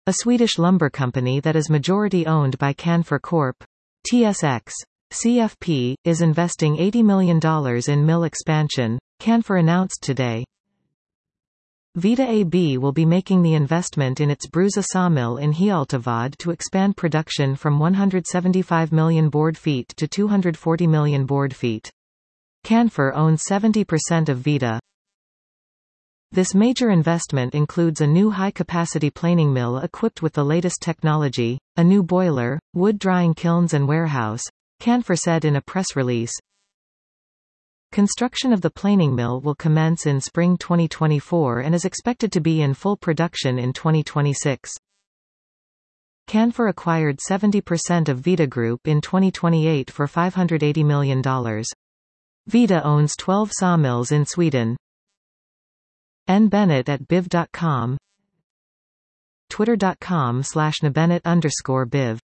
a Swedish lumber company that is majority owned by Canfor Corp. TSX. CFP, is investing $80 million in mill expansion, Canfor announced today. Vida AB will be making the investment in its Bruza sawmill in Hjaltavad to expand production from 175 million board feet to 240 million board feet. Canfor owns 70% of Vida. This major investment includes a new high-capacity planing mill equipped with the latest technology, a new boiler, wood drying kilns and warehouse, Canfor said in a press release. Construction of the planing mill will commence in spring 2024 and is expected to be in full production in 2026. Canfor acquired 70% of Vida Group in 2028 for $580 million. Vida owns 12 sawmills in Sweden. N. Bennett at biv.com, twitter.com/nbennett_biv